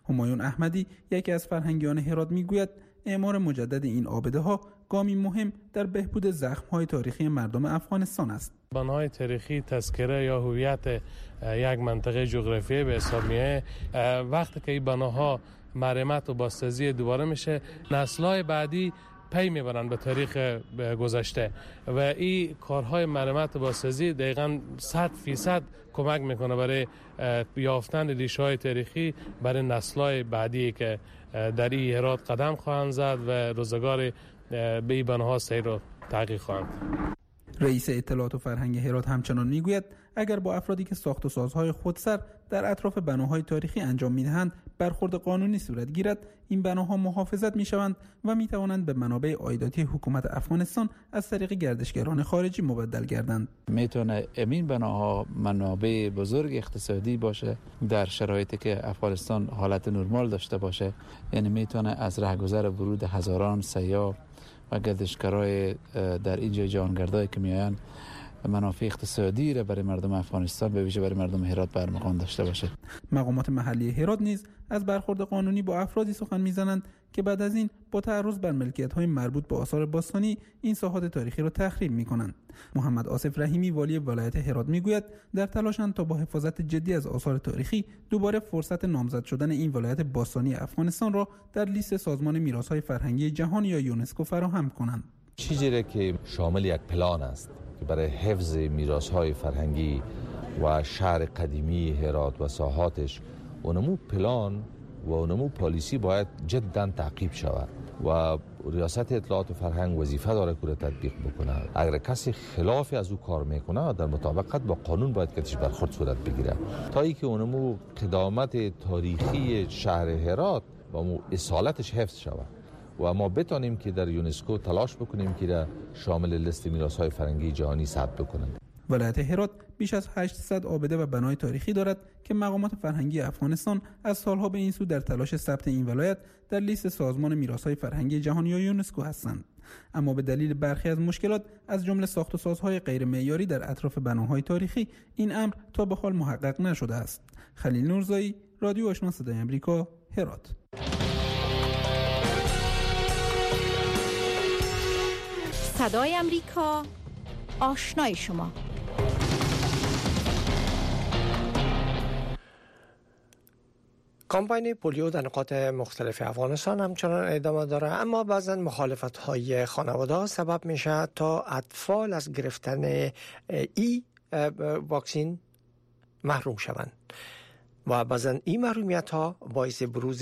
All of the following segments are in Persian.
همایون احمدی یکی از فرهنگیان هرات میگوید اعمار مجدد این آبده‌ها گامی مهم در بهبود زخم‌های تاریخی مردم افغانستان است. بناهای تاریخی تذکره یا هویت یک منطقه جغرافیایی به حساب میاد. وقتی که این بناها مرمت و بازسازی دوباره میشه، نسل‌های بعدی پی میبرن به تاریخ گذشته و این کارهای مرمت و بازسازی دقیقاً 100% کمک میکنه برای یافتن ریشه‌های تاریخی برای نسل‌های بعدی که در این هرات قدم خواهند زد و روزگار به این بناها سیر و تحقیق خواهند. رئیس اطلاعات و فرهنگ هرات همچنان میگوید اگر با افرادی که ساخت و سازهای خودسر در اطراف بناهای تاریخی انجام میدهند برخورد قانونی صورت گیرد، این بناها محافظت میشوند و میتوانند به منابع عایداتی حکومت افغانستان از طریق گردشگران خارجی مبدل گردند. میتونه این بناها منابع بزرگ اقتصادی باشه در شرایطی که افغانستان حالت نرمال داشته باشه، یعنی میتونه از رهگذر ورود هزاران سیاح و گردشگرای در اینجا جهانگردایی که میآیند منافع اقتصادی را برای مردم افغانستان به ویژه برای مردم هرات برمغان داشته باشه. مقامات محلی هرات نیز از برخورد قانونی با افرادی سخن میزنند که بعد از این با تعرض بر ملکیت‌های مربوط به آثار باستانی این ساحات تاریخی را تخریب می‌کنند. محمد آصف رحیمی والی ولایت هرات میگوید در تلاشند تا با حفاظت جدی از آثار تاریخی دوباره فرصت نامزد شدن این ولایت باستانی افغانستان را در لیست سازمان میراث‌های فرهنگی جهان یا یونسکو فراهم کنند. چیزی که شامل یک پلان است که برای حفظ میراث‌های فرهنگی و شهر قدیمی هرات و ساحاتش، اونمو پلان و اونمو پالیسی باید جدا تعقیب شود و ریاست اطلاعات و فرهنگ وظیفه داره که تطبیق بکنه. اگر کسی خلافی از او کار میکنه در مطابقت با قانون باید کتش برخورد صورت بگیره تا اینکه اونمو قدامت تاریخی شهر هرات و مو اصالتش حفظ شود و ما بتانیم که در یونسکو تلاش بکنیم که را شامل لیست میراث‌های فرهنگی جهانی ثبت بکنند. ولایت هرات بیش از 800 آبده و بنای تاریخی دارد که مقامات فرهنگی افغانستان از سالها به این سو در تلاش ثبت این ولایت در لیست سازمان میراث‌های فرهنگی جهانی یا یونسکو هستند. اما به دلیل برخی از مشکلات از جمله ساخت و سازهای غیر معیاری در اطراف بناهای تاریخی این امر تا به حال محقق نشده است. خلیل نورزایی، رادیو آشنا صدای آمریکا، هرات. صدای آمریکا، آشنای شما. کمپاین پولیو در نقاط مختلف افغانستان همچنان ادامه داره، اما بعضا مخالفت‌های خانواده سبب میشه تا اطفال از گرفتن واکسین محروم شوند و بعضا این محرومیت‌ها باعث بروز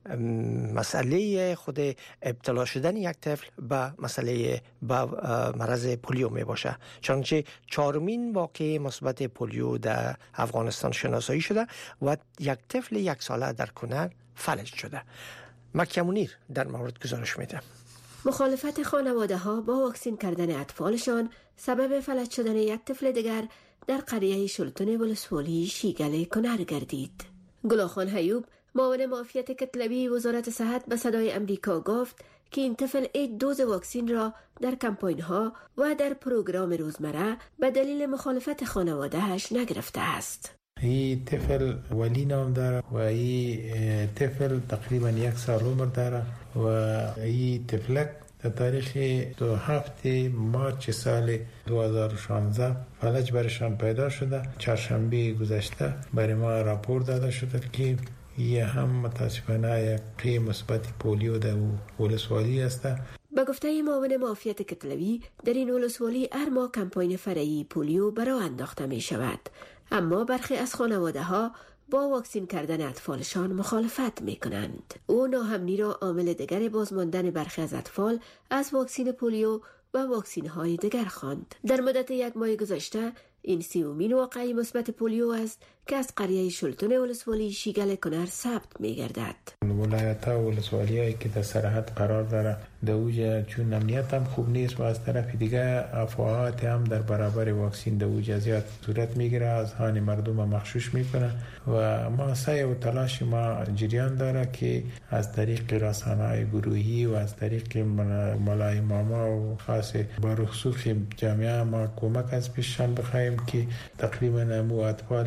مسئله خود ابتلا شدن یک طفل به مسئله مرض پولیو می باشه، چنانچه 4مین واقعه مثبت پولیو در افغانستان شناسایی شده و یک طفل 1 ساله در کنر فلج شده. مکه منیر در مورد گزارش میده. مخالفت خانواده ها با واکسین کردن اطفالشان سبب فلج شدن یک طفل دیگر در قریه شلتون ولسوالی شیگل کنر گردید. گلاخان حیوب معاون معافیت کتلوی وزارت صحت به صدای امریکا گفت که این طفل 1 دوز واکسین را در کمپاین ها و در پروگرام روزمره به دلیل مخالفت خانوادهش نگرفته است. این طفل ولی نام داره و این طفل تقریبا 1 سال عمر داره و این طفلک در تاریخ 27 مارچ سال 2016 فلج برشان پیدا شده. چهارشنبه گذشته برای ما راپور داده شده که یه هم متاسفانه یک مثبت پولیو در ولسوالی است. به گفته معاون معافیت کتلوی در این ولسوالی هر ماه کمپاین فرعی پولیو برای انداخته می شود، اما برخی از خانواده ها با واکسین کردن اطفالشان مخالفت می کنند. او ناهمنی را عامل دیگر بازماندن برخی از اطفال از واکسین پولیو و واکسین های دیگر خواند. در مدت 1 ماه گذشته این 30مین واقعه مثبت پولیو است که از قریه شلتون ولسوالی شیگل کنر ثبت می گردد. ولایت ها ولسوالی هایی که در سرحد قرار داره در اوج چون امنیت هم خوب نیست و از طرف دیگه افواهات هم در برابر واکسین در اوج زیاد صورت میگیره، از هان مردم مخشوش میکنه و ما سعی و تلاش ما جریان داره که از طریق رسانه‌های گروهی و از طریق ملای ماما و خاص با رسوخ جامعه ما کمک از پیششان بخواهیم که تقریبا امو اطفالی که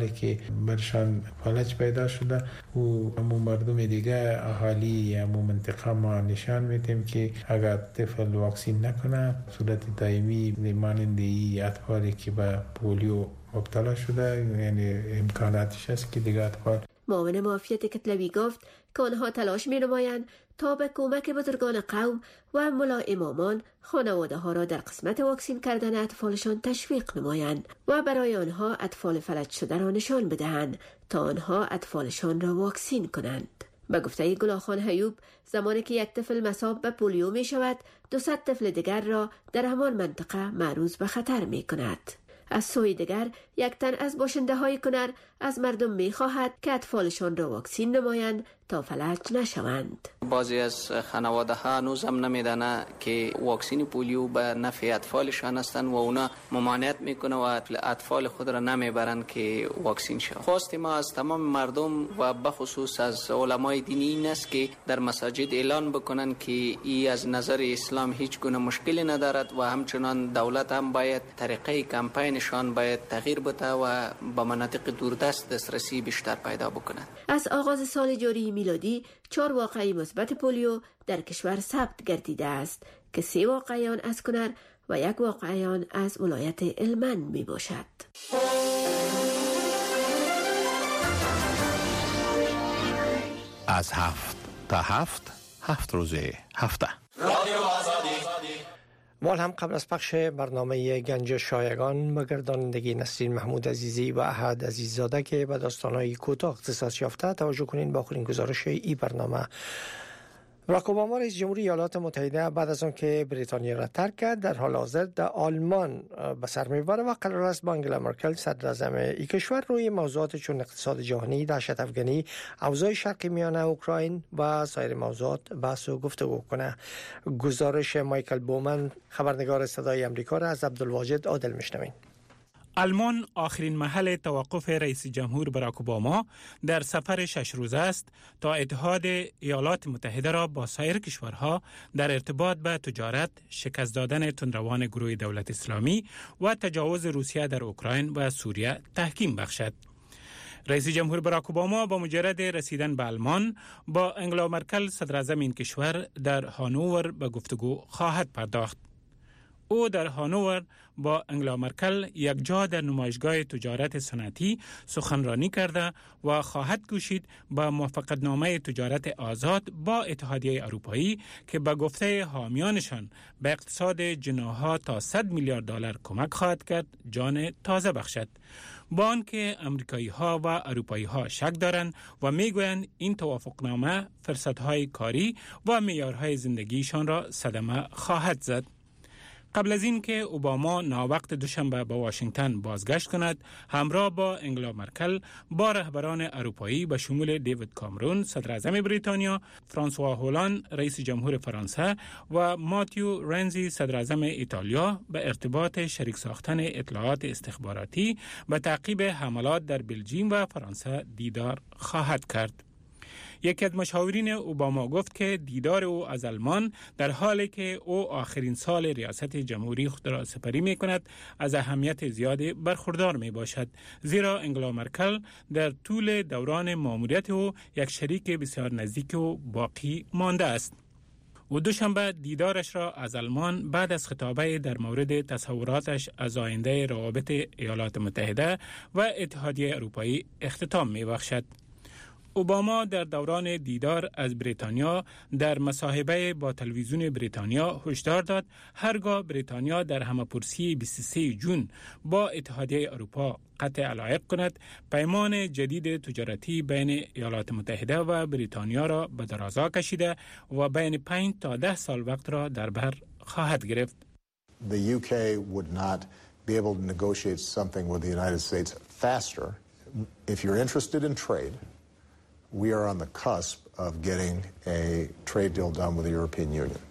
برشان فلج پیدا شده و همو مردم دیگه اهالی همو منطقه ما نشان میدیم که اگر طفل واکسین نکنه صورت دائمی مانندی اطفالی که به پولیو مبتلا شده، یعنی امکاناتش هست که دیگه اطفال. معاون معافیت کتلوی گفت که آنها تلاش می نمایند تا به کمک بزرگان قوم و ملا امامان خانواده ها را در قسمت واکسین کردن اطفالشان تشویق نمایند و برای آنها اطفال فلج شده را نشان بدهند تا آنها اطفالشان را واکسین کنند. به گفته گلاخان حیوب، زمانی که یک طفل مصاب به پولیو می شود، 200 طفل دیگر را در همان منطقه معرض به خطر می کند. از سوی دیگر یک تن از باشنده های کنر از مردم می خواهد که اطفالشان را واکسین نمایند تا فلج نشوند. بعضی از خانواده ها هنوز هم نمیدانه که واکسین پولیو به نفع اطفالشان هستند و اونا ممانعت میکنه و اطفال خود را نمیبرند که واکسین شوند. خواست ما از تمام مردم و بخصوص از علمای دینی این است که در مساجد اعلان بکنند که ای از نظر اسلام هیچ گونه مشکلی ندارد و همچنان دولت هم باید طریقه کمپینشان باید تغییر بده و به مناطق دوردست دسترسی بیشتر پیدا بکنند. از آغاز سال جاری میلادی 4 واقعه مثبت پولیو در کشور ثبت گردیده است که 3 واقعه آن از کنر و 1 واقعه آن از ولایت هلمند می باشد. از 7 تا 7 روز هفته. مال هم قبل از پخش برنامه گنج شایگان به گردانندگی نسرین محمود عزیزی و احد عزیززاده که به داستان‌های کوتاه اختصاص یافته توجه کنین با آخرین گزارش این برنامه. باراک اوباما رئیس جمهوری ایالات متحده بعد از آن که بریتانیا را ترک کرد در حال حاضر در آلمان به سر میبره و قرار است با آنگلا مرکل صدراعظم این کشور روی موضوعات چون اقتصاد جهانی، دهشت افغانی، اوضاع شرق میانه اوکراین و سایر موضوعات بحث و گفتگو کنه. گزارش مایکل بومن خبرنگار صدای آمریکا را از عبدالواجد عادل میشنویم. آلمان آخرین محل توقف رئیس جمهور باراک اوباما در سفر 6 روزه است تا اتحاد ایالات متحده را با سایر کشورها در ارتباط به تجارت، شکست دادن تندروان گروه دولت اسلامی و تجاوز روسیه در اوکراین و سوریه تحکیم بخشد. رئیس جمهور باراک اوباما با مجرد رسیدن به آلمان با آنگلا مرکل صدراعظم این کشور در هانوور به گفتگو خواهد پرداخت. او در هانوور با آنگلا مرکل یک جا در نمایشگاه تجارت صنعتی سخنرانی کرده و خواهد کوشید با موافقتنامه تجارت آزاد با اتحادیه اروپایی که به گفته حامیانشان به اقتصاد جناح‌ها تا 100 میلیارد دلار کمک خواهد کرد جان تازه بخشد. با آنکه امریکایی‌ها و اروپایی‌ها شک دارند و میگویند این توافقنامه فرصت‌های کاری و معیارهای زندگیشان را صدمه خواهد زد. قبل از این که اوباما ناوقت دوشنبه به واشنگتن بازگشت کند، همراه با آنگلا مرکل با رهبران اروپایی به شمول دیوید کامرون صدراعظم بریتانیا، فرانسوا هولند رئیس جمهور فرانسه و ماتیو رنزی صدراعظم ایتالیا به ارتباط شریک ساختن اطلاعات استخباراتی به تعقیب حملات در بلژیم و فرانسه دیدار خواهد کرد. یکی از مشاورین اوباما گفت که دیدار او از آلمان در حالی که او آخرین سال ریاست جمهوری خود را سپری می کند از اهمیت زیادی برخوردار می باشد، زیرا آنگلا مرکل در طول دوران ماموریت او یک شریک بسیار نزدیک و باقی مانده است. و دوشنبه دیدارش را از آلمان بعد از خطابه در مورد تصوراتش از آینده روابط ایالات متحده و اتحادیه اروپایی اختتام می بخشد. اوباما در دوران دیدار از بریتانیا در مصاحبه با تلویزیون بریتانیا هشدار داد هرگاه بریتانیا در همه‌پرسی 23 جون با اتحادیه اروپا قطع علایق کند، پیمان جدید تجارتی بین ایالات متحده و بریتانیا را به درازا کشیده و بین 5 تا 10 سال وقت را در بر خواهد گرفت. The UK would not be able to negotiate something with the United States faster. If you're interested in trade, we are on the cusp of getting a trade deal done with the European Union.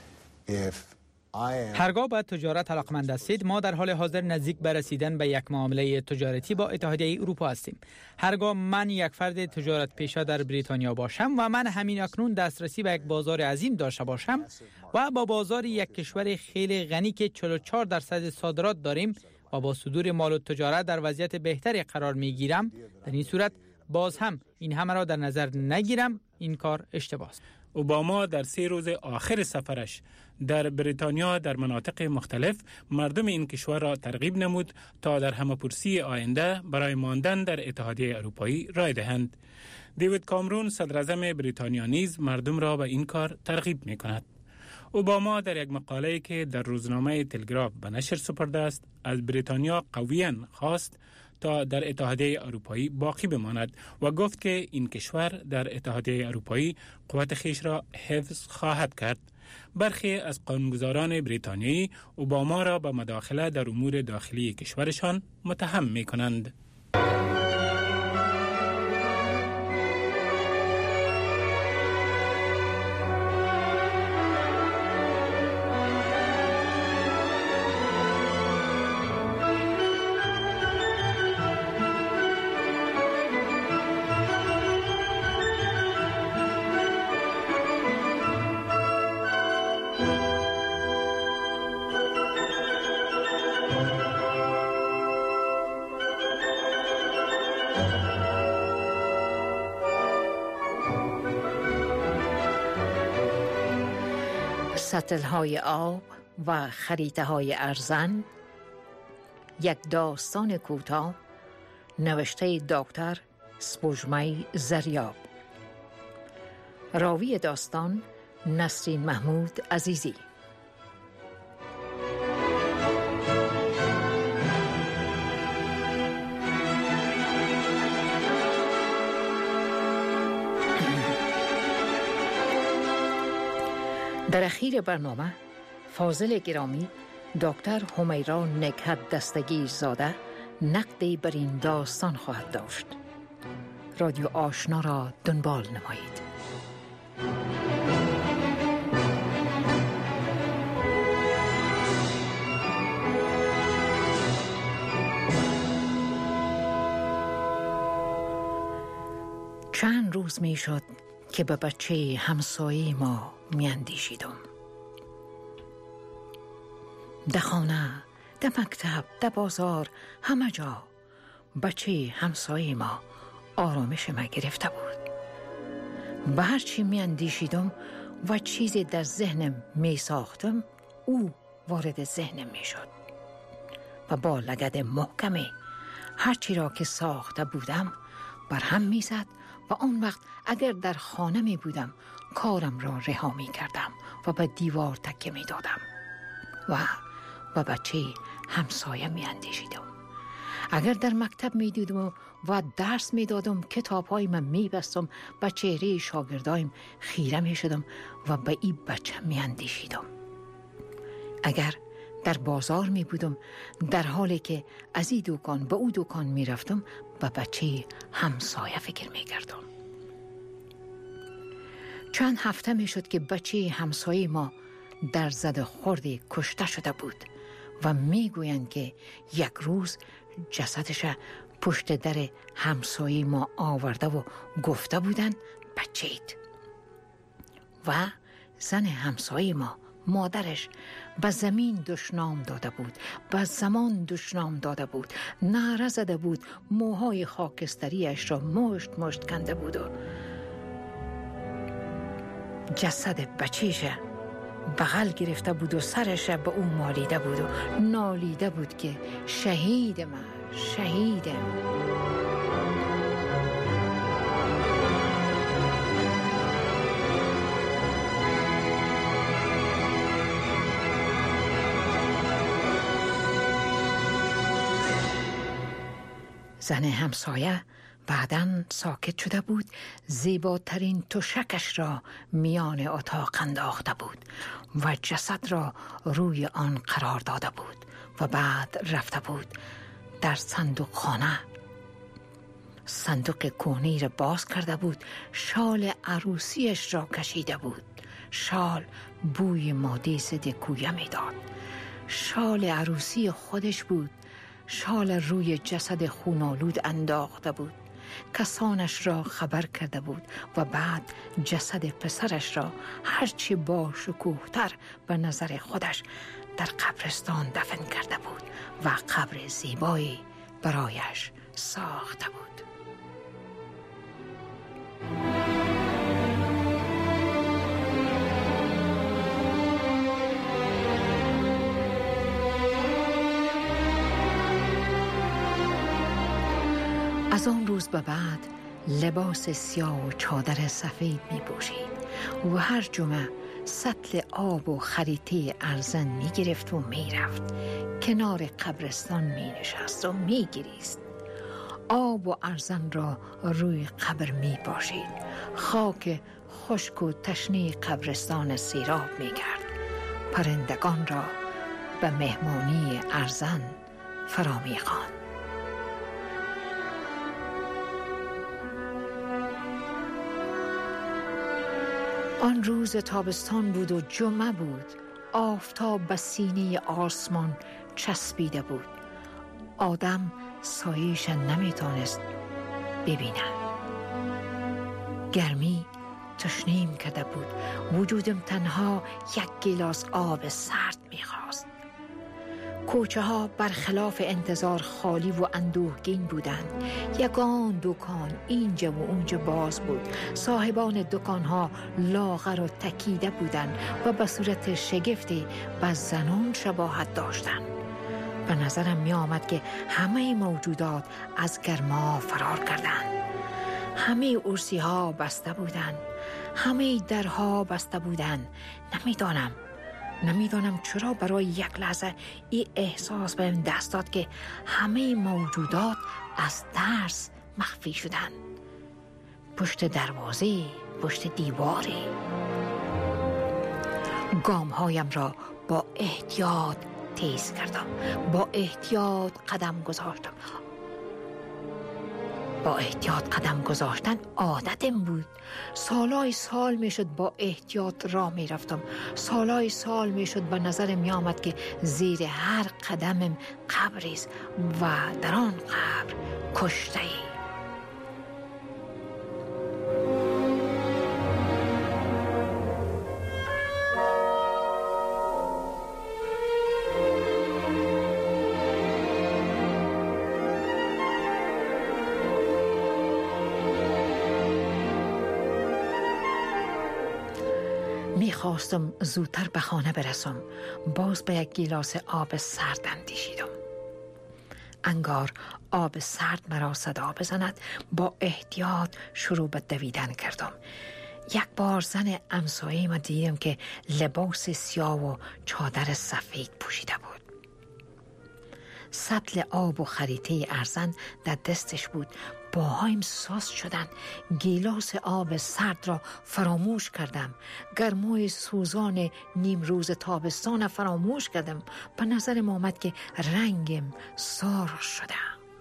هرگاه به تجارت علاقمند هستید، ما در حال حاضر نزدیک به رسیدن به یک معامله تجارتی با اتحادیه اروپا هستیم. هرگاه من یک فرد تجارت پیشه در بریتانیا باشم و من همین اکنون دسترسی به یک بازار عظیم داشته باشم و با بازار یک کشور خیلی غنی که 44% صادرات داریم و با صدور مال و تجارت در وضعیت بهتری قرار می گیرم، در این صورت باز هم این همه را در نظر نگیرم، این کار اشتباه است. اوباما در 3 روز آخر سفرش در بریتانیا در مناطق مختلف مردم این کشور را ترغیب نمود تا در همه‌پرسی آینده برای ماندن در اتحادیه اروپایی رای دهند. دیوید کامرون صدراعظم بریتانیا نیز مردم را به این کار ترغیب می کند. اوباما در یک مقاله‌ای که در روزنامه تلگراف به نشر سپرده است از بریتانیا قویاً خواست تا در اتحادیه اروپایی باقی بماند و گفت که این کشور در اتحادیه اروپایی قوت خیش را حفظ خواهد کرد. برخی از قانونگذاران بریتانیایی اوباما را به مداخله در امور داخلی کشورشان متهم می کنند. سطل‌های آب و خریطه‌های ارزن، یک داستان کوتاه نوشته دکتر سپوږمۍ زریاب. راوی داستان نسرین محمود عزیزی. در اخیر برنامه فاضل گرامی دکتر همیرا نکهت دستگیر زاده نقدی بر این داستان خواهد داشت. رادیو آشنا را دنبال نمایید. چند روز می شد که به بچه همسایه ما می اندیشیدم. در خانه، در مکتب، در بازار، همه جا بچه همسایه ما آرامش ما گرفته بود. به هر چی می اندیشیدم و چیزی در ذهنم می ساختم، او وارد ذهنم می شد و با لگد محکمی هر چی را که ساخته بودم بر هم می زد و آن وقت اگر در خانه می بودم کارم را رها می کردم و به دیوار تکیه می دادم و بچه همسایه می اندیشیدم. اگر در مکتب می دیدم و درس می دادم کتاب های من می بستم، به چهره شاگردایم خیره می شدم و به این بچه می اندیشیدم. اگر در بازار می بودم در حالی که از این دکان به او دکان می رفتم به بچه همسایه فکر می کردم. چند هفته می شد که بچه همسایه ما در زد خوردی کشته شده بود و می گویند که یک روز جسدش پشت در همسایه ما آورده و گفته بودند بچه‌اید. و زن همسایه ما، مادرش، به زمین دشنام داده بود، به زمان دشنام داده بود، نعره زده بود، موهای خاکستریش را مشت مشت کنده بود و جسد بچه‌ش بغل گرفته بود و سرش به او مالیده بود و نالیده بود که شهید من، شهیدم. زن همسایه بعداً ساکت شده بود، زیباترین تشکش را میان اتاق انداخته بود و جسد را روی آن قرار داده بود و بعد رفته بود در صندوق خانه. صندوق کهنه را باز کرده بود، شال عروسیش را کشیده بود. شال بوی ماده ضد کویه میداد. شال عروسی خودش بود. شال روی جسد خونالود انداخته بود. کسانش را خبر کرده بود و بعد جسد پسرش را هرچی با شکوه‌تر به نظر خودش در قبرستان دفن کرده بود و قبر زیبایی برایش ساخته بود. از آن روز به بعد لباس سیاه و چادر سفید می پوشید و هر جمعه سطل آب و خریطه ارزن می گرفت و می رفت. کنار قبرستان می نشست و می گریست. آب و ارزن را روی قبر می پاشید. خاک خشک و تشنه قبرستان سیراب می کرد. پرندگان را به مهمانی ارزن فرا می خواند. آن روز تابستان بود و جمعه بود. آفتاب به سینه آسمان چسبیده بود. آدم سایه‌اش نمیتونست ببیند. گرمی تشنه‌ام کرده بود. وجودم تنها یک گیلاس آب سرد میخواست. کوچه ها برخلاف انتظار خالی و اندوهگین بودند. یگان دکان اینجا و اونجا باز بود. صاحبان دکان ها لاغر و تکیده بودند و به صورت شگفتی به زنان شباهت داشتند. به نظرم می آمد که همه موجودات از گرما فرار کردند. همه ارسی ها بسته بودند. همه درها بسته بودند. نمیدانم چرا برای یک لحظه این احساس بهم دست داد که همه موجودات از ترس مخفی شدند. پشت دروازه، پشت دیواری. گامهایم را با احتیاط تیز کردم. با احتیاط قدم گذاشتن عادتم بود. سالای سال میشد با احتیاط راه میرفتم. سالای سال میشد به نظر می آمد که زیر هر قدمم قبری است و در آن قبر کشته‌ای. میخواستم زودتر به خانه برسم. باز به یک گیلاس آب سرد اندیشیدم. انگار آب سرد مرا صدا بزند. با احتیاط شروع به دویدن کردم. یک بار زن همسایه ما دیدم که لباس سیاه و چادر سفید پوشیده بود. سطل آب و خریطه ارزن در دستش بود. پاهایم ساز شدند. گیلاس آب سرد را فراموش کردم. گرمای سوزان نیم روز تابستان فراموش کردم. به نظرم آمد که رنگم سرخ شده.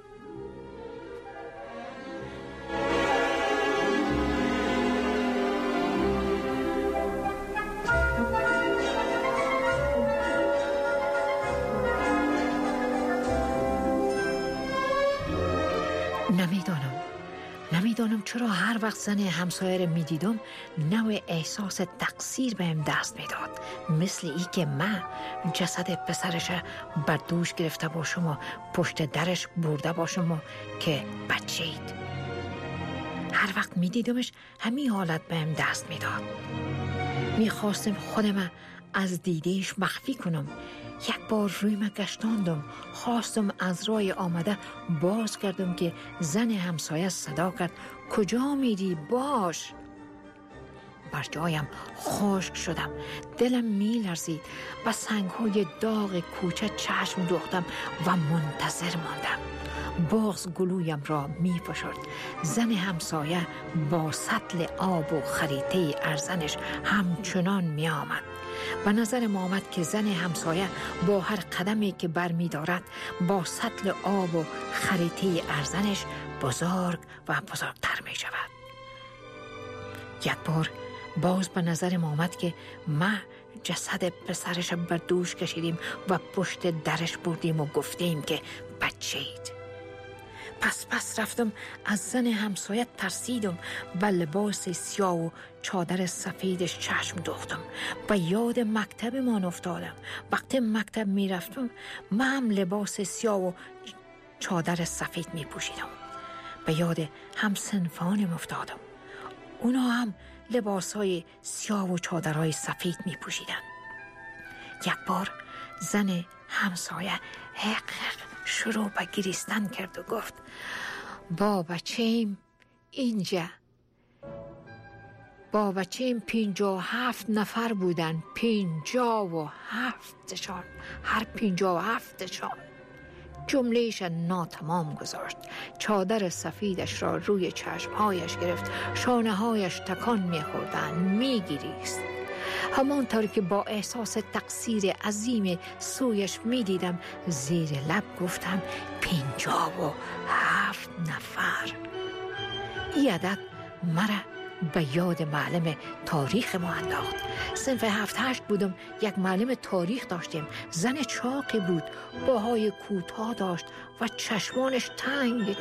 نمیدانم چرا هر وقت زن همسایه را میدیدم نوع احساس تقصیر بهم دست میداد. مثل ای که من جسد پسرش بر دوش گرفته باشم و پشت درش برده باشم و که بچه‌اید. هر وقت میدیدمش همین حالت بهم دست میداد. میخواستم خودم از دیدهش مخفی کنم. یک بار رویم گشتاندم. خواستم از راه آمده باز کردم که زن همسایه صدا کرد کجا میری؟ باش. بر جایم خشک شدم. دلم میلرزید. به سنگ‌های داغ کوچه چشم دوختم و منتظر ماندم. بغض گلویم را می‌فشرد. زن همسایه با سطل آب و خریطه ارزنش همچنان می‌آمد. به نظر آمد که زن همسایه با هر قدمی که برمی دارد با سطل آب و خریطه ارزنش بزرگ و بزرگتر می شود. یک بار باز به نظر آمد که ما جسد پسرش بر دوش کشیدیم و پشت درش بردیم و گفتیم که بچه‌اید. پس رفتم، از زن همسایت ترسیدم و لباس سیاه و چادر سفیدش چشم دوختم. به یاد مکتب من افتادم. وقتی مکتب می رفتم من هم لباس سیاه و چادر سفید می پوشیدم. به یاد همسنفانم افتادم. اونا هم لباسای سیاه و چادرهای سفید می پوشیدن. یک بار زن همسایه شروع به گریستن کرد و گفت با بچه‌ام اینجا، با بچه‌ام 57 نفر بودن، 57شان، هر 57شان. جملهش ناتمام گذاشت. چادر سفیدش را روی چشمهایش گرفت، شانه‌هایش تکان می‌خوردند، می‌گریست. همانطور که با احساس تقصیر عظیم سویش می‌دیدم، زیر لب گفتم 57 نفر. این عدد مرا به یاد معلم تاریخ ما انداخت. صنف 7-8 بودم. یک معلم تاریخ داشتیم. زن چاقی بود، باهای کوتاه داشت و چشمانش تنگ.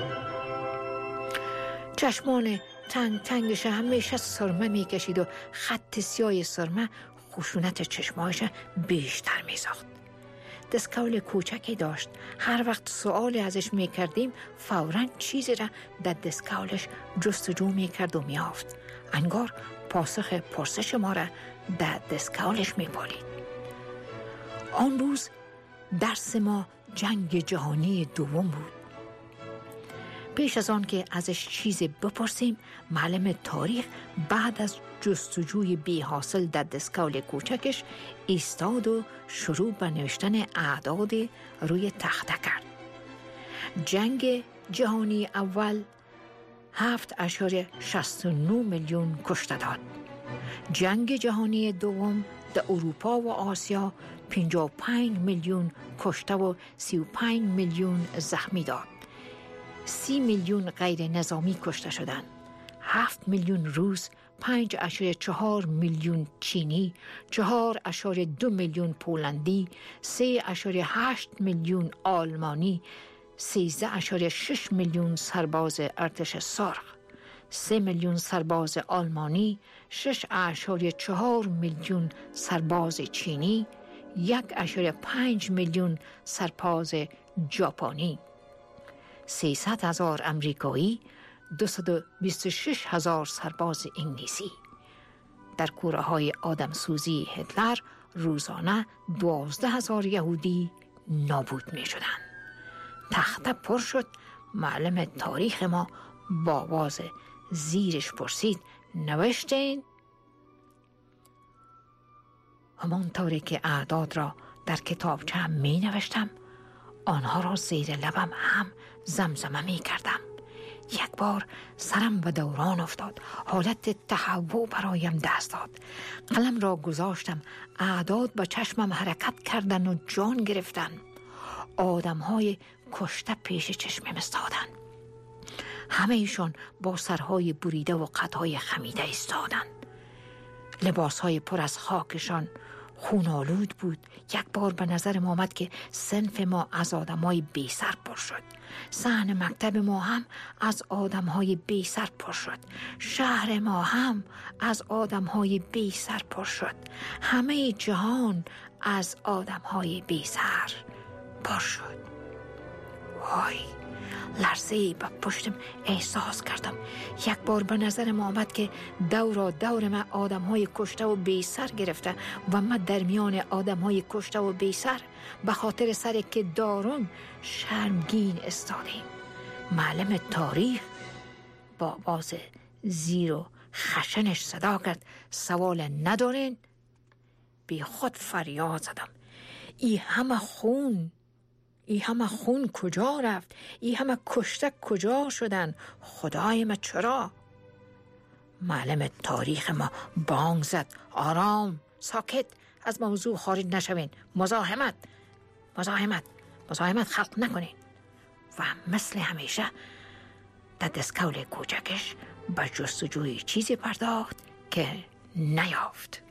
چشمان تنگش همیشه سرمه میکشید و خط سیاه سرمه خشونت چشمایش بیشتر میساخت. دستکول کوچکی داشت. هر وقت سوالی ازش میکردیم فوراً چیزی را در دستکولش جستجو میکرد و میافت. انگار پاسخ پرسش ما را در دستکولش میپالید. آن روز درس ما جنگ جهانی دوم بود. پیش از آن که ازش چیزی بپرسیم، معلم تاریخ بعد از جستجوی بی حاصل در دستکول کوچکش ایستاد و شروع به نوشتن اعداد روی تخته کرد. جنگ جهانی اول 7.69 میلیون کشته داد. جنگ جهانی دوم در اروپا و آسیا 55 میلیون کشته و 35 میلیون زخمی داد. 30 میلیون غیر نظامی کشته شدند. 7 میلیون روس، 5.4 میلیون چینی، 4.2 میلیون پولندی، 3.8 میلیون آلمانی، 13.6 میلیون سرباز ارتش سرخ، 3 میلیون سرباز آلمانی، 6.4 میلیون سرباز چینی، 1.5 میلیون سرباز ژاپنی، 300,000 امریکایی، 226,000 سرباز انگلیسی. در کوره های آدمسوزی هتلر روزانه 12,000 یهودی نابود می شدند. تخته پر شد. معلم تاریخ ما با آواز زیرش پرسید نوشتین؟ همانطوری که اعداد را در کتابچه می نوشتم، آنها را زیر لبم هم زمزمه می کردم. یک بار سرم به دوران افتاد. حالت تهوع برایم دست داد. قلم را گذاشتم. اعداد به چشمم حرکت کردن و جان گرفتن. آدم‌های کشته پیش چشمم استادن. همه ایشان با سرهای بریده و قدهای خمیده ایستادند. لباسهای پر از خاکشان خونالود بود. یک بار به نظرم آمد که صنف ما از آدمای بی سر پر شد. صحن مکتب ما هم از آدمهای بی سر پر شد. شهر ما هم از آدمهای بی سر پر شد. همه جهان از آدمهای بی سر پر شد. وای، لرزه‌ای به پشتم احساس کردم. یک بار به نظرم آمد که دور من آدم‌های کشته و بی سر گرفته و من در میان آدم‌های کشته و بی سر به خاطر سری که دارم شرمگین استادیم. معلم تاریخ با آواز زیر و خشنش صدا کرد سوال ندارین؟ بی خود فریاد زدم این همه خون کجا رفت؟ این همه کشته کجا شدن؟ خدای من چرا؟ معلم تاریخ ما بانگ زد آرام، ساکت، از موضوع خارج نشوین، مزاحمت خلق نکنین. و مثل همیشه در دستکول کوچکش به جستجوی چیزی پرداخت که نیافت.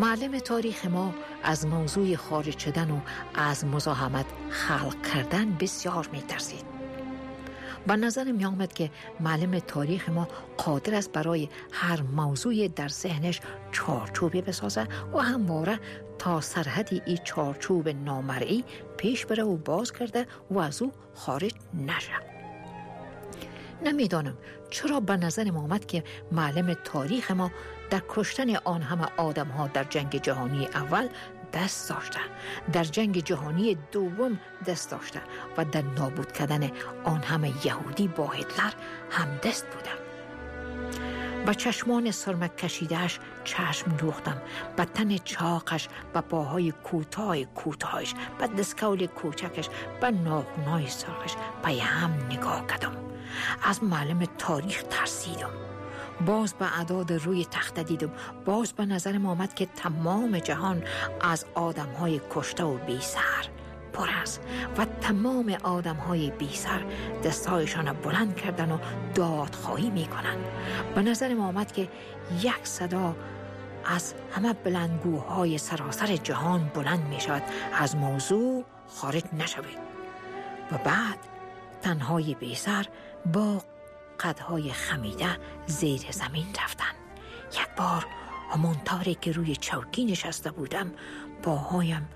معلم تاریخ ما از موضوع خارج شدن و از مزاحمت خلق کردن بسیار می‌ترسید. به نظر می آمد که معلم تاریخ ما قادر است برای هر موضوع در ذهنش چارچوبی بسازه و همواره تا سرحدی این چارچوب نامرئی پیش بره و باز کرده و از او خارج نشه. نمیدانم چرا به نظر می آمد که معلم تاریخ ما در کشتن آن همه آدم ها در جنگ جهانی اول دست داشته، در جنگ جهانی دوم دست داشته و در نابود کردن آن همه یهودی با هتلر هم دست بوده. با چشمان سرمک کشیدهش چشم دوختم، با تن چاقش، با پاهای کوتاهش، با دستکول کوچکش، با ناخنهای سرخش پای هم نگاه کردم. از معلم تاریخ ترسیدم. باز به اعداد روی تخته دیدم. باز به نظرم آمد که تمام جهان از آدم‌های کشته و بی سر پر است و تمام آدم‌های بی سر دستایشان بلند کردن و دادخواهی می‌کنند. به نظرم آمد که یک صدا از همه بلندگوهای سراسر جهان بلند می‌شود: از موضوع خارج نشوید. و بعد تنهای بی سر با قدهای خمیده زیر زمین رفتن. یک بار همانطوری که روی چوکی نشسته بودم پاهایم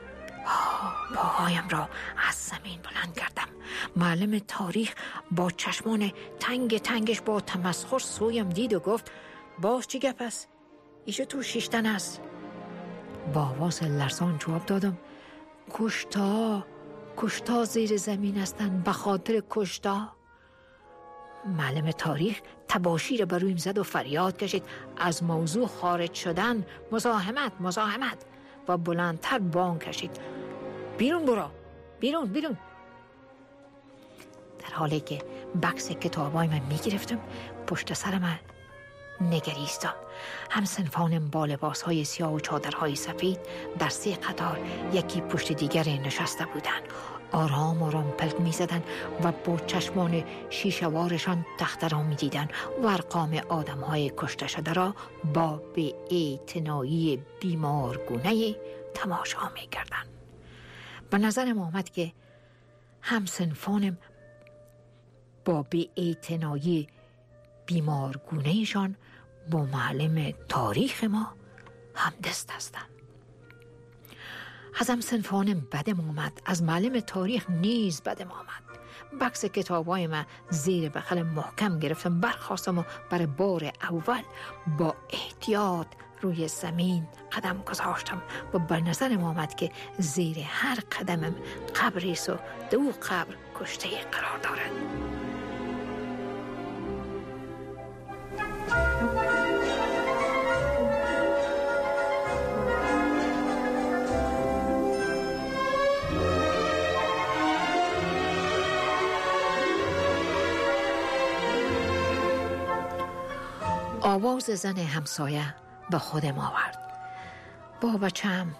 را از زمین بلند کردم. معلم تاریخ با چشمان تنگش با تمسخر سویم دید و گفت: باز چی گپ است؟ ایشو تو شیشتن است. با آواز لرزان جواب دادم: کشتا زیر زمین هستند، به خاطر کشتا. معلم تاریخ تباشی را برویم زد و فریاد کشید: از موضوع خارج شدن، مزاحمت و بلندتر بانگ کشید: بیرون برو، بیرون. در حالی که بکس کتابای من میگرفتم پشت سرم نگریستم. هم صنفانم با لباسهای سیاه و چادرهای سفید در 3 قطار یکی پشت دیگر نشسته بودند. آرام پلک می زدن و با چشمان شیشوارشان تخته را می دیدن و ارقام آدم های کشته شده را با بی‌اعتنایی بیمارگونه تماشا می کردن. به نظرم آمد که هم صنفانم با بی‌اعتنایی بیمارگونهشان با معلم تاریخ ما هم دست هستند. از هم صنفانم بدم آمد، از معلم تاریخ نیز بدم آمد. بکس کتابای من زیر بغل محکم گرفتم، برخاستم و برای بار اول با احتیاط روی زمین قدم گذاشتم و به نظرم آمد که زیر هر قدمم قبری است و دو قبر کشته قرار دارد. آواز زن همسایه به خودم آورد. با بچم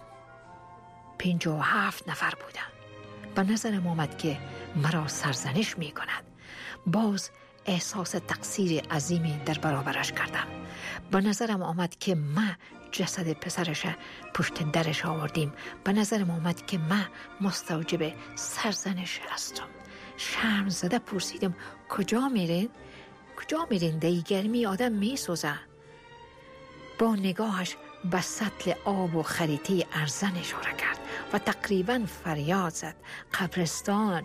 57 نفر بودن. به نظرم آمد که مرا سرزنش می کند. باز احساس تقصیر عظیمی در برابرش کردم. به نظرم آمد که من جسد پسرش پشت درش آوردیم. به نظرم آمد که من مستوجب سرزنش هستم. شرم زده پرسیدم: کجا میرین؟ دی گرمی آدم می سوزه. با نگاهش به سطل آب و خریطه ارزن اشاره کرد و تقریبا فریاد زد: قبرستان.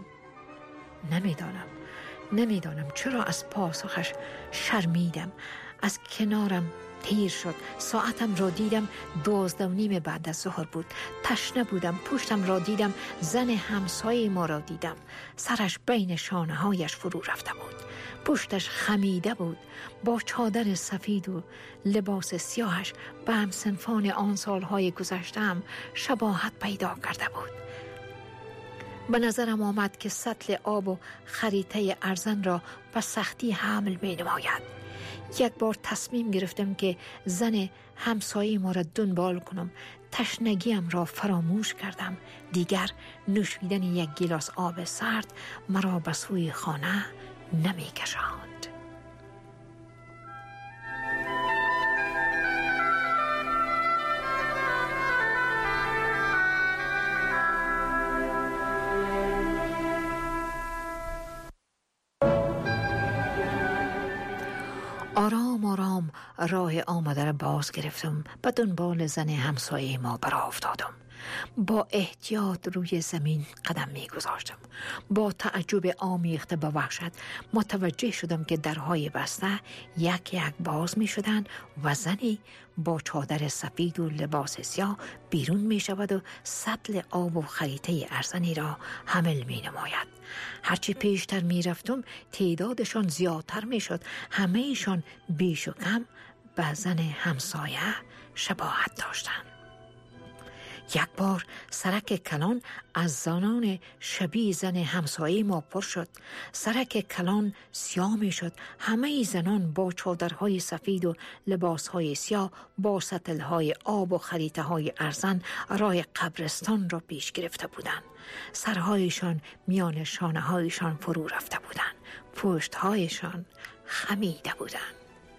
نمیدانم چرا از پاسخش شرمیدم. از کنارم تیر شد. ساعتم را دیدم 12:30 بعد از ظهر بود. تشنه بودم. پشتم را دیدم. زن همسایه ما را دیدم. سرش بین شانه هایش فرو رفته بود. پشتش خمیده بود. با چادر سفید و لباس سیاهش به همصنفان آن سالهای گذشته هم شباهت پیدا کرده بود. به نظرم آمد که سطل آب و خریطه ارزن را به سختی حمل می نماید. یک بار تصمیم گرفتم که زن همسایه ما را دنبال کنم. تشنگیم را فراموش کردم. دیگر نوشیدن یک گیلاس آب سرد مرا به سوی خانه نمی کشاند. آرام آرام راه آمده را باز گرفتم، به دنبال زن همسایه ما برآ افتادم. با احتیاط روی زمین قدم می گذاشتم. با تعجب آمیخته به وحشت متوجه شدم که درهای بسته یک یک باز می شدن و زنی با چادر سفید و لباس سیاه بیرون می شود و سطل آب و خریطه ارزنی را حمل می نماید. هرچی پیشتر می رفتم تعدادشان زیادتر می شد. همه ایشان بیش و کم به زن همسایه شباهت داشتند. یک بار سرک کلان از زنان شبیه زن همسایه ما پر شد. سرک کلان سیاه می شد. همه زنان با چادرهای سفید و لباسهای سیاه با سطلهای آب و خریطه های ارزن راه قبرستان را پیش گرفته بودند. سرهایشان میان شانه هایشان فرو رفته بودند. پشتهایشان خمیده بودند.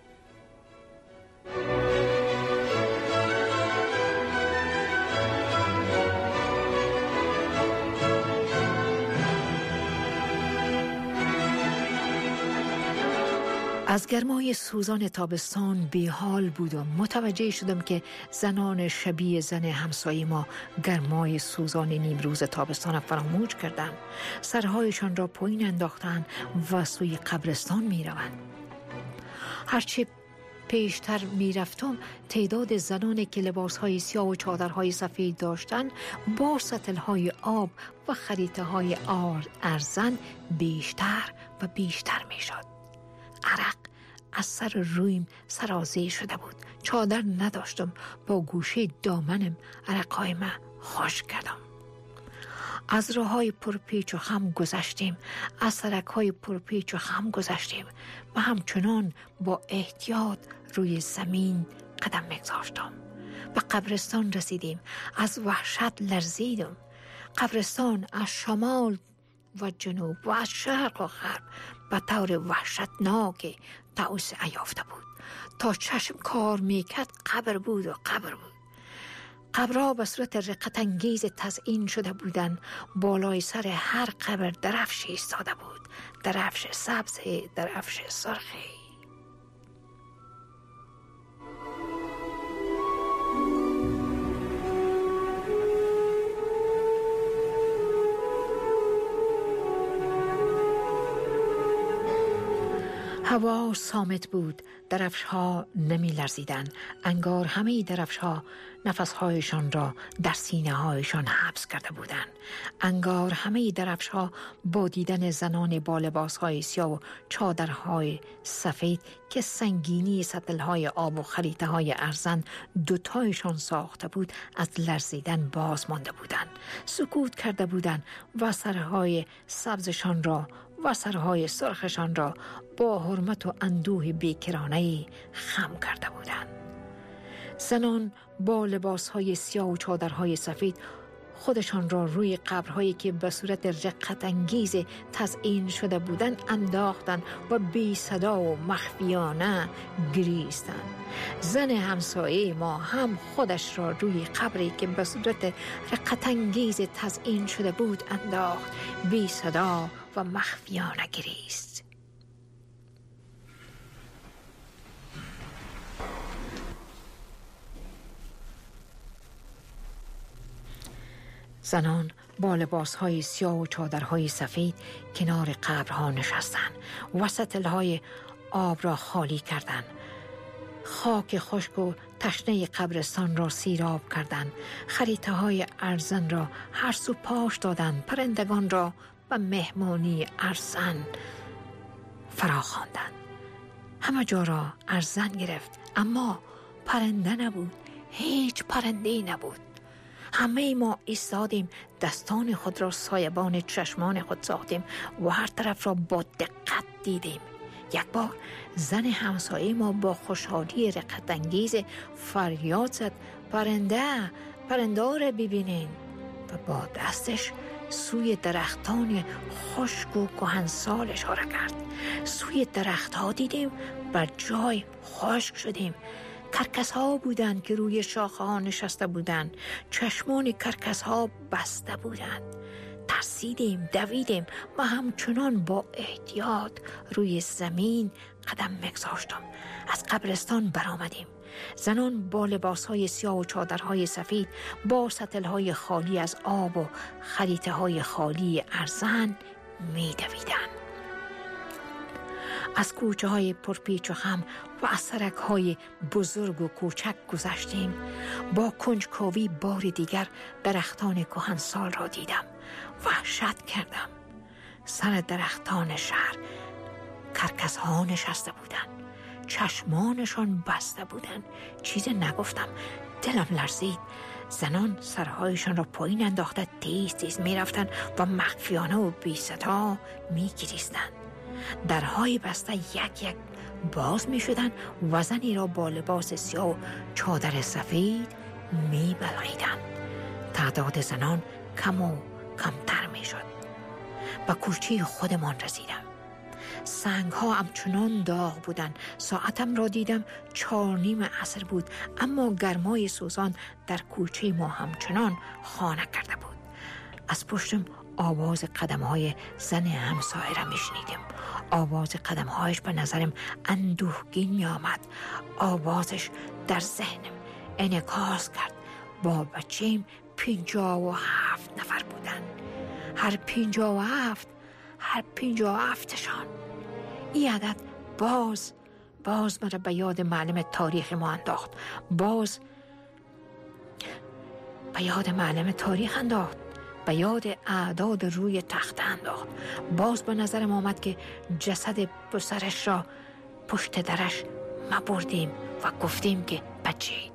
از گرمای سوزان تابستان بیحال بودم. متوجه شدم که زنان شبیه زن همسایه ما گرمای سوزان نیمروز تابستان فراموش کردند. سرهایشان را پایین انداختند و سوی قبرستان می روند. هرچی پیشتر می رفتم تعداد زنانی که لباسهای سیاه و چادرهای سفید داشتند با سطلهای آب و خریطه های ارزن بیشتر و بیشتر می شد. عرق از سر رویم سرازیر شده بود. چادر نداشتم. با گوشه دامنم عرقهای من خشک کردم. از راههای پرپیچ و خم گذشتیم. از سرکهای پرپیچ و خم گذشتیم و همچنان با احتیاط روی زمین قدم می‌گذاشتم. به قبرستان رسیدیم. از وحشت لرزیدم. قبرستان از شمال و جنوب و از شرق و غرب به طور وحشتناک توسعه یافته بود. تا چشم کار میکرد قبر بود و قبر بود. قبرها به صورت رقت انگیز تزئین شده بودند. بالای سر هر قبر درفش ایستاده بود. درفش سبز، درفش سرخی. هوا صامت بود. درفش ها نمی لرزیدن. انگار همه درفش ها نفس هایشان را در سینه هایشان حبس کرده بودند. انگار همه درفش ها با دیدن زنان با لباس های سیاه و چادرهای سفید که سنگینی سطل های آب و خریطه های ارزن دوتایشان ساخته بود از لرزیدن باز مانده بودند. سکوت کرده بودند و سرهای سبزشان را و سرهای سرخشان را با حرمت و اندوه بیکرانه‌ای خم کرده بودند. زنان با لباسهای سیاه و چادرهای سفید خودشان را روی قبرهایی که به صورت رقت انگیز تزئین شده بودند انداختند و بی صدا و مخفیانه گریستند. زن همسایه ما هم خودش را روی قبری که به صورت رقت انگیز تزئین شده بود انداخت. بی صدا و مخفیانه گریست. زنان با لباسهای سیاه و چادرهای سفید کنار قبرها نشستند و سطلهای آب را خالی کردند. خاک خشک و تشنه قبرستان را سیراب کردند. خریطه های ارزن را هر سو پاش دادند. پرندگان را به مهمانی ارزن فراخواندند. همه جا را ارزن گرفت اما پرنده نبود. هیچ پرنده‌ای نبود. همه ما ایستادیم. دستان خود را سایبان چشمان خود ساختیم و هر طرف را با دقت دیدیم. یک بار زن همسایه ما با خوشحالی رقت انگیز فریاد زد: پرنده را ببینین، و با دستش سوی درختان خشک و کهنسال اشاره کرد. سوی درختها دیدیم، بر جای خشک شدیم. کرکس ها بودند که روی شاخه ها نشسته بودند. چشمان کرکس ها بسته بودند. ترسیدیم، دویدیم و همچنان با احتیاط روی زمین قدم می‌گذاشتم. از قبرستان برآمدیم. زنان با لباس‌های سیاه و چادرهای سفید، با سطل‌های خالی از آب و خریطه‌های خالی ارزن می‌دویدند. از کوچه‌های پرپیچ و خم و از سرک‌های بزرگ و کوچک گذشتیم. با کنجکاوی بار دیگر درختان کهنسال را دیدم. وحشت کردم. سر درختان شهر کرکس‌ها نشسته بودند. چشمانشان بسته بودند. چیزی نگفتم. دلم لرزید. زنان سرهایشان را پایین انداخته تیز تیز می‌رفتند و مخفیانه و بی صدا می‌گریستند. درهای بسته یک یک باز می شدن و زنی را با لباس سیاه و چادر سفید می بلعیدن. تعداد زنان کم و کمتر می شد. به کوچه خودمان رسیدم. سنگ ها همچنان داغ بودن. ساعتم را دیدم 4:30 عصر بود، اما گرمای سوزان در کوچه ما همچنان خانه کرده بود. از پشتم آواز قدم‌های زن همسایه را میشنیدم. آواز قدم‌هایش به نظرم اندوهگین می آمد. آوازش در ذهنم انعکاس کرد. با بچه‌ام 57 نفر بودن. هر 57شان. این عدد باز مرا به یاد معلم تاریخ ما انداخت. به یاد اعداد روی تخت انداخت. باز به نظرم آمد که جسد پسرش را پشت درش ما بردیم و گفتیم که بچید.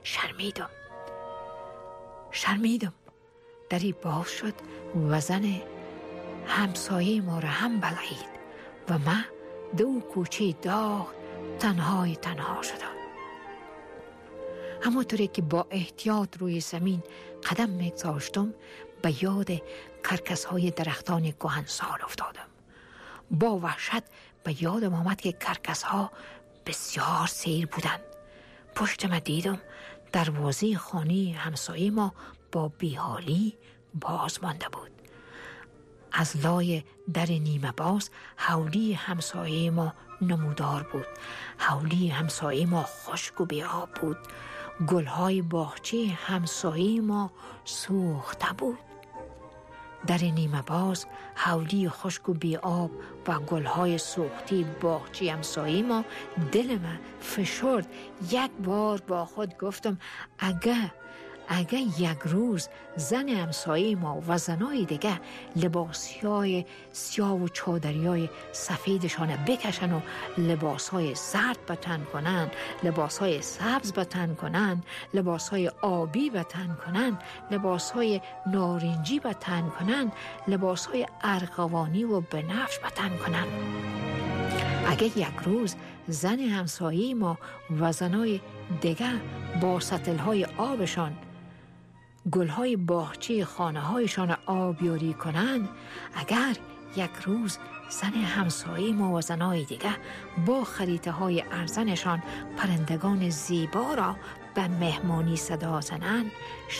شرمیدم. دری باز شد و زن همسایه ما را هم بلعید و ما دو کوچه داغ تنها شدم. همونطوری که با احتیاط روی زمین قدم می‌گذاشتم به یاد کرکس‌های درختان کهنسال افتادم. با وحشت به یادم آمد که کرکس‌ها بسیار سیر بودند. پشت ما دیدم دروازه خانه همسایه ما با بیحالی باز مانده بود. از لای در نیمه باز حولی همسایه ما نمودار بود. حولی همسایه ما خشک و بی‌آب بود. گل‌های باغچه همسایه ما سوخته بود. در نیمه باز حولی خشک و بی‌آب و گل‌های سوختی باغچه همسایه ما دل من فشرد. یک بار با خود گفتم اگه یک روز زن همسایه ما و زنای دیگه لباسهای سیاه و چادریای سفیدشان بکشن و لباسهای زرد به تن کنن، لباسهای سبز به تن کنن، لباسهای آبی به تن کنن، لباسهای نارنجی به تن کنن، لباسهای ارغوانی و بنفش به تن کنن. اگه یک روز زن همسایه ما و زنای دیگه با سطلهای آبشان گلهای باغچه خانه هایشان آبیاری کنند، اگر یک روز زن همسایه ما و زنای دیگه با خریطه های ارزنشان پرندگان زیبا را به مهمانی صدا زنند،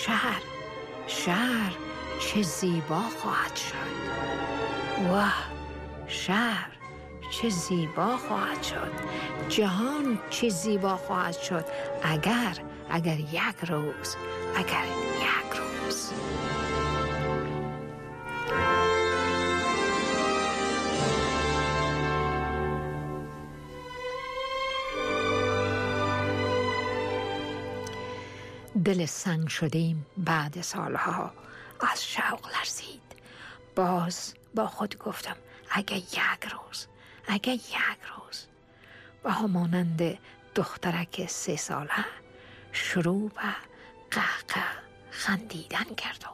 شهر چه زیبا خواهد شد. واه، شهر چه زیبا خواهد شد. جهان چه زیبا خواهد شد اگر یک روز دل سنگ شدیم بعد سالها از شوق لرزید. باز با خود گفتم اگه یک روز و همانند دخترک 3 ساله شروع به قهقه خندیدن کردم.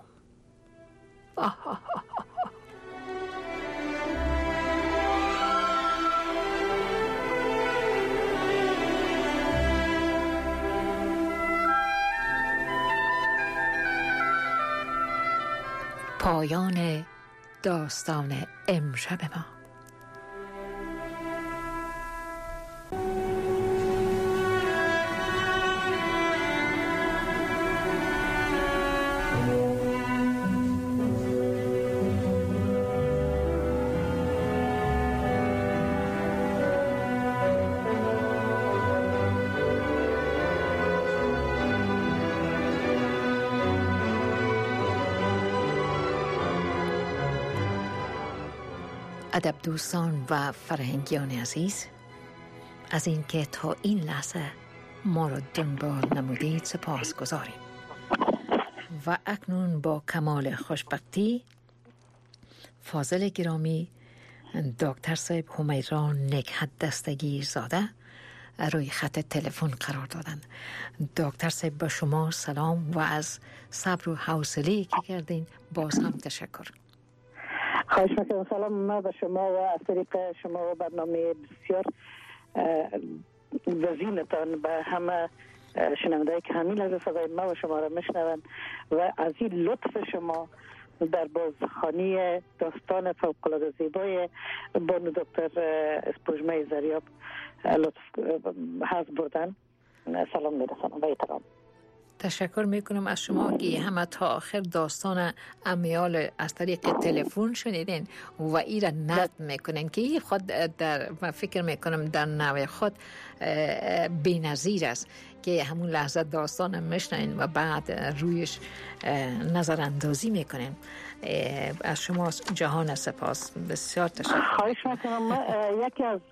پایان داستان امشب ما. ادب دوستان و فرهنگیان عزیز، از اینکه تا این لحظه ما را دنبال نمودید سپاس گذاریم و اکنون با کمال خوشبختی فاضل گرامی دکتر صاحب همیران نکهت دستگیر زاده روی خط تلفن قرار دادن. دکتر صاحب با شما سلام و از صبر و حوصله‌ای که کردین باز هم تشکر. خواهش میکنم. سلام ما به شما و از طریق شما و برنامه بسیار وزینتان به همه شنوندهایی که همین لحظه صدای ما و شما را میشنوند و از این لطف شما در بازخوانی داستان فوق‌العاده زیبای بانو دکتر اسپوژمه زریاب لطف حظ بردن. سلام میرسانم و احترام. تشکر میکنم از شما که همه تا آخر داستان امیال از طریق تلفن شنیدین و ای را نقد میکنن که ای خود در من فکر میکنم در نوع خود بی‌نظیر است که همون لحظه داستان میشنین و بعد رویش نظر اندازی میکنین. از شما جهان سپاس، بسیار تشکر. خواهش میکنم. یکی از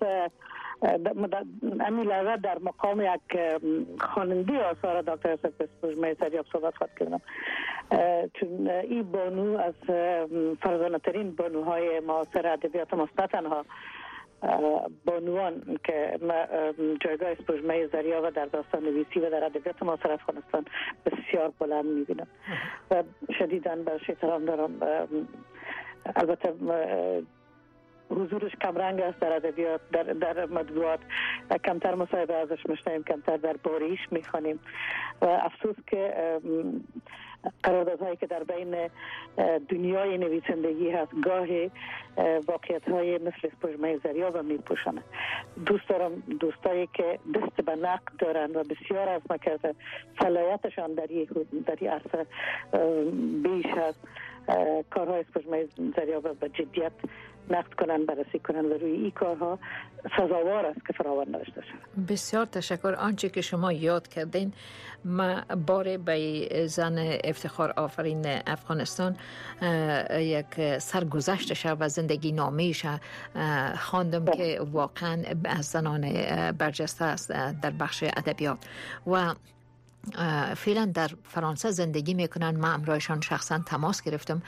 امی لحظه در مقام یک خواننده آثار دکتر اسپوژمه زریاب صحبت خواهد کردم، چون این بانو از فرزانه ترین بانوهای معاصر ادبیات ماست، نه تنها بانوان که جایگاه اسپوژمه زریاب در داستان نویسی و در ادبیات معاصر افغانستان بسیار بلند میبینم و شدیداً برش احترام دارم. البته حضورش کمرنگ است در ادبیات، در مطبوعات کمتر مصاحبه ازش میشنویم، کمتر در باریش میخوانیم و افسوس که قراردادهایی که در بین دنیای نویسندگی هست گاهی واقعیت‌های مثل اسپوژمه زریاب میپوشانه. دوست دارم دوستایی که دست به نقد دارن و بسیار از مکرده صلاحیتشان در این عرصه بیش از کارهای اسپوژمه زریاب به جدیت نقد کنن، بررسی کنن و روی این کارها سزاوار است که فراوان نوشته شود. بسیار تشکر. آنچه که شما یاد کردین ما باره به زن افتخار آفرین افغانستان یک سرگذشتش و زندگی نامه‌اش خواندم که واقعا از زنان برجسته است در بخش ادبیات و فعلا در فرانسه زندگی میکنن. من امرایشان شخصا تماس گرفتم،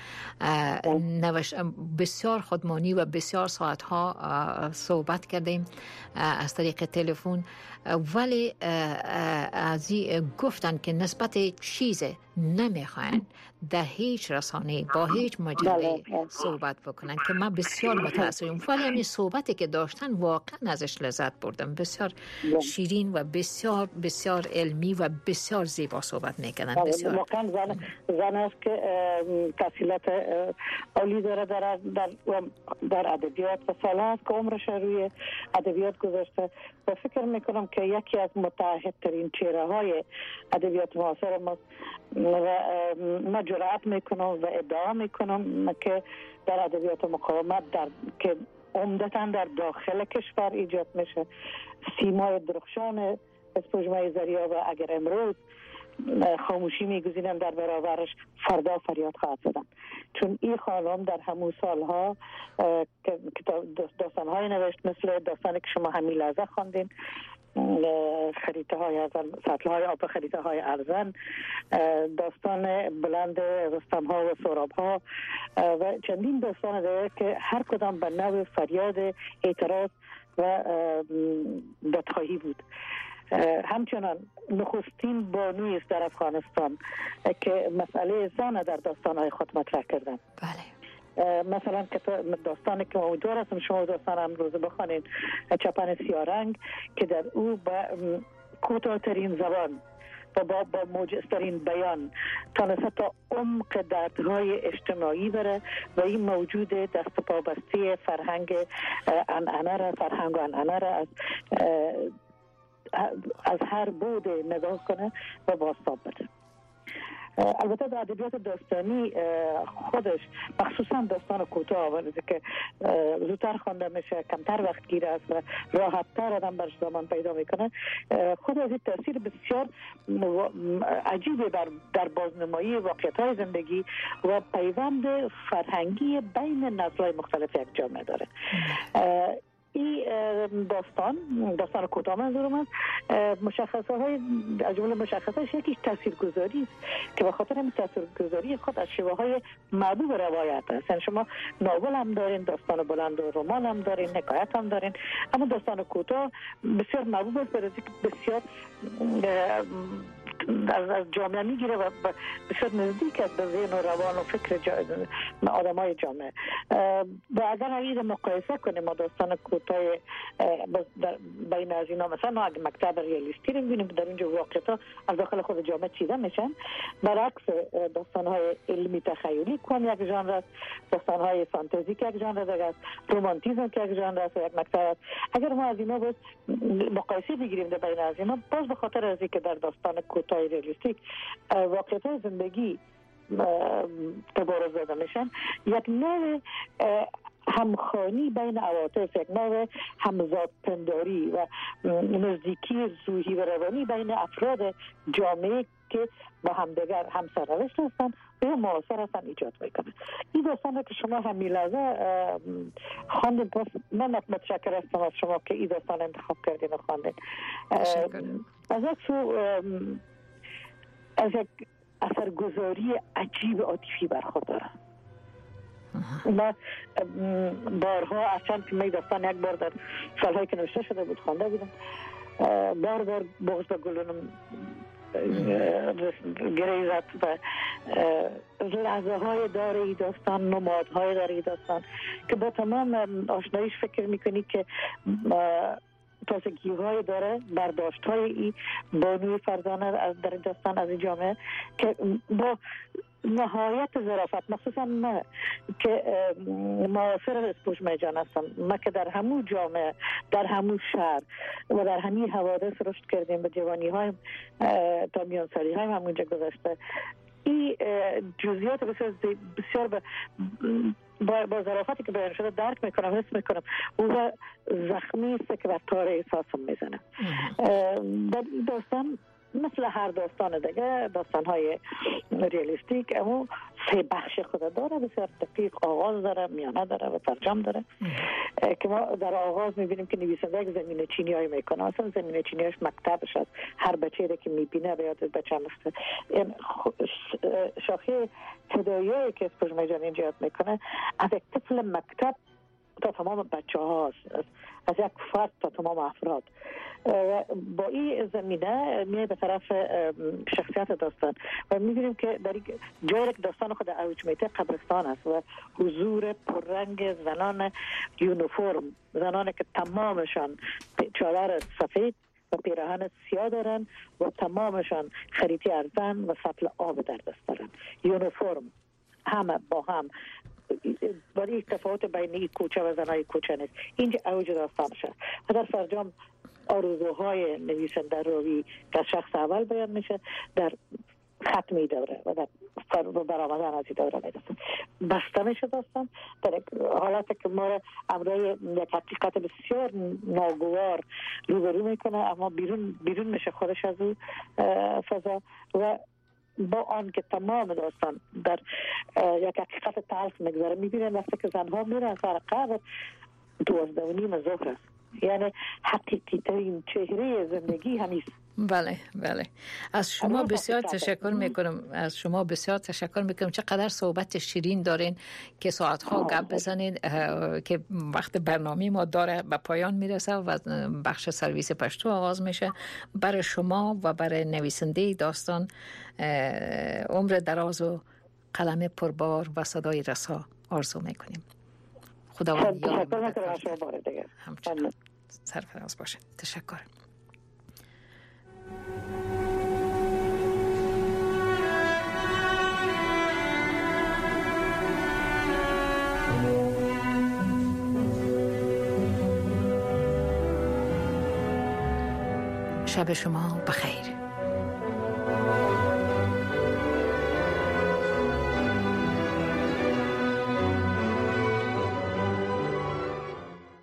بسیار خودمانی و بسیار ساعتها صحبت کردیم از طریق تلفن، ولی از گفتن که نسبت چیز نمیخواین در هیچ رسانه با هیچ مجله صحبت بکنن که من بسیار متاسفم، ولی همین صحبتی که داشتن واقعا ازش لذت بردم. بسیار شیرین و بسیار بسیار علمی و بسیار زیبا صحبت میکنن. بسیار واقعا زن است که تحصیلات عالی داره در ادبیات و سالها است که عمرش روی ادبیات گذاشته و فکر میکنم که یکی از متعهدترین چهره های ادبیات معاصر ما و من جرأت میکنم و ادعا میکنم که در ادبیات مقاومت که عمدتاً در داخل کشور ایجاد میشه، سیمای درخشان اسپوژمه زریاب و اگر امروز خاموشی میگزینن در برابرش فردا فریاد خواهد زدن، چون این خانم در همون سالها داستان‌های نوشت مثل داستانی که شما همین لحظه خواندین، خریطه های ارزن، سطل های آب خریطه های ارزن، داستان بلند رستم ها و سهراب ها و چندین داستان داره که هر کدام به نوع فریاد اعتراض و دادخواهی بود. همچنان نخستین بانوی است در افغانستان که مسئله زن در داستان‌های خود مطرح کردن. بله. مثلا داستانی که امیدوار هستم شما داستان امروز بخوانید، چپن سیارنگ که در او با کوتاه‌ترین زبان و با موجزترین بیان تانسته تا عمق دردهای اجتماعی بره و این موجود دست و پا بسته فرهنگ و انعنه را از هر بود نگاه کنه و بازتاب بده. البته در ادبیات داستانی خودش مخصوصا داستان کوتاه ولی که زودتر خوانده میشه، کمتر وقت گیر است و راحت‌تر آدم برش زمان پیدا میکنه، خود از این تاثیر بسیار عجیب در بازنمایی واقعیت‌های زندگی و پیوند فرهنگی بین نسل‌های مختلف یک جامعه داره. این داستان کوتاه منظورم است، مشخصه های از جمله مشخصه‌اش یکی تاثیرگذاری است که به خاطر این تاثیرگذاری خود از شیوه های محبوب روایت است. یعنی شما ناول هم دارین، داستان بلند و رمان هم دارین، حکایت هم دارین، اما داستان کوتاه بسیار محبوب است، برای که بسیار از جامعه میگیره و بسیار نزدیک است به ذهن و روان و فکر آدمای جامعه. و اگر این مقایسه کنیم ما داستان کوتاه بین از اینا، مثلا اگه مکتب ریالیستی رو ببینیم در اینجا واقعیت‌ها از داخل خود جامعه چیده میشن، برعکس داستان‌های علمی تخیلی کم یک ژانر است، داستان‌های فانتزی که یک ژانر دیگه است، رمانتیسم که یک ژانر است و یک مکتب است. اگر ما از اینا باز مقایسه بگیریم در بین از اینا، باز به خاطر از اینکه در داستان کوتاه ریالیستیک واقعیت‌های زندگی تبارز داده میشن، یک نوع همخوانی بین عواطف، یک نوع همزاد پنداری و نزدیکی روحی و روانی بین افراد جامعه که با همدیگر همسرنوشت هستند و یا معاصر هستند ایجاد میکنه. این داستان که شما همین لحظه خواندید، من متشکر هستم از شما که این داستان انتخاب کردین و خواندین. از یک سو از یک اثرگذاری عجیب عاطفی برخوردارم. ما بارها اصلا که می داستان یک بار در سالهایی که نوشته شده بود خوانده بودم، بار بغض به گلونم گریزت و لحظه های داره ای داستان، نمادهای داره ای داستان که با تمام آشناییش فکر میکنی که تازگی های داره، برداشت های ای بانوی فرزانه از در داستان از این جامعه که با نهایت ظرافت، مخصوصا من که معاصر اسپوژمه جان هستم، من که در همون جامعه، در همون شهر و در همین حوادث رشد کردیم، به جوانی های تا میان سالی های همونجا گذاشته، این جزئیات بسیار با ظرافتی که بیان شده درک میکنم، حس میکنم و زخمی است که بر تار احساسم میزنه. در این داستان مثل هر داستان دیگه، داستان‌های ریالیستیک اما سه بخش خود داره، بسیار دقیق، آغاز داره، میانه داره و ترجمه داره که ما در آغاز میبینیم که نویسنده یک زمینه چینیایی میکنه، اصلا زمینه چینیاش مکتبش است، هر بچه‌ای که میبینه به یاد بچه مفته. این شاخه فدایی‌ای که اسپوژمه جان اینجا میکنه از یک طفل مکتب تا تمام بچه هاست، از یک فرد تا تمام افراد. با این زمینه میای به طرف شخصیت داستان و میبینیم که در جایی که داستان خود اوج میته قبرستان است و حضور پررنگ زنان یونیفرم، زنانی که تمامشان چادر سفید و پیراهن سیاه دارن و تمامشان خریطی ارزن و سطل آب در دست دارن، یونیفرم، همه با هم. ولی تفاوت بین این کوچه و زنای کوچه نیست. اینجا اوج داستانشه و در سرجام آرزوهای نویسنده راوی که شخص اول بیان میشه در ختمی دوره و در برآمدن از این دوره میرسه، بسته میشه داستان در حالت که ما را امرای یک حقیقت بسیار ناگوار روبرو میکنه، اما بیرون میشه خودش از اون فضا و با آن که تمام داستان در یک حقیقت تلخ میگذاره. میبینه وقتی که زنها میرن سر قبر 12:30 ظهر است، یعنی حقیقی ترین چهره زندگی همیست. بله از شما بسیار تشکر میکنم، چقدر صحبت شیرین دارین که ساعتها گپ بزنید که وقت برنامه ما داره به پایان میرسه و بخش سرویس پشتو آغاز میشه. برای شما و برای نویسنده داستان عمر دراز و قلم پربار و صدای رسا آرزو میکنیم. خداوند یار همچنان سرفراز باشه. تشکر. شب شما بخیر.